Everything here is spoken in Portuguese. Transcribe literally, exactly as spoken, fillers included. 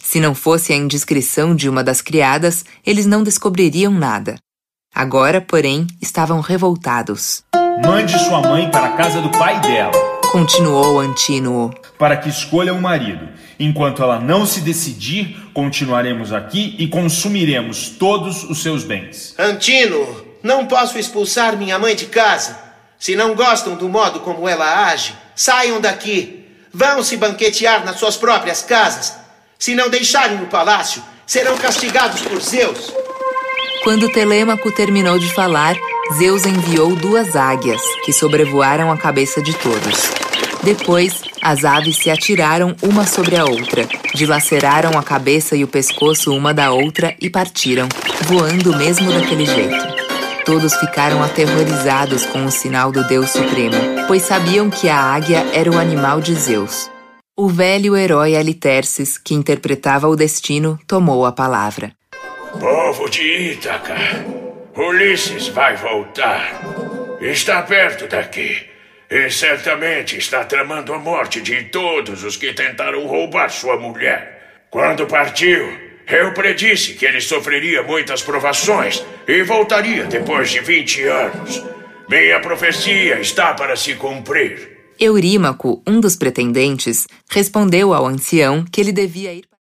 Se não fosse a indiscrição de uma das criadas, eles não descobririam nada. Agora, porém, estavam revoltados. Mande sua mãe para a casa do pai dela, continuou Antínuo, para que escolha um marido. Enquanto ela não se decidir, continuaremos aqui e consumiremos todos os seus bens. Antínuo, não posso expulsar minha mãe de casa. Se não gostam do modo como ela age, saiam daqui. Vão se banquetear nas suas próprias casas. Se não deixarem o palácio, serão castigados por Zeus. Quando Telêmaco terminou de falar, Zeus enviou duas águias, que sobrevoaram a cabeça de todos. Depois, as aves se atiraram uma sobre a outra, dilaceraram a cabeça e o pescoço uma da outra e partiram, voando mesmo daquele jeito. Todos ficaram aterrorizados com o sinal do Deus Supremo, pois sabiam que a águia era o animal de Zeus. O velho herói Aliterces, que interpretava o destino, tomou a palavra. Povo de Ítaca, Ulisses vai voltar. Está perto daqui. E certamente está tramando a morte de todos os que tentaram roubar sua mulher. Quando partiu, eu predisse que ele sofreria muitas provações e voltaria depois de vinte anos. Minha profecia está para se cumprir. Eurímaco, um dos pretendentes, respondeu ao ancião que ele devia ir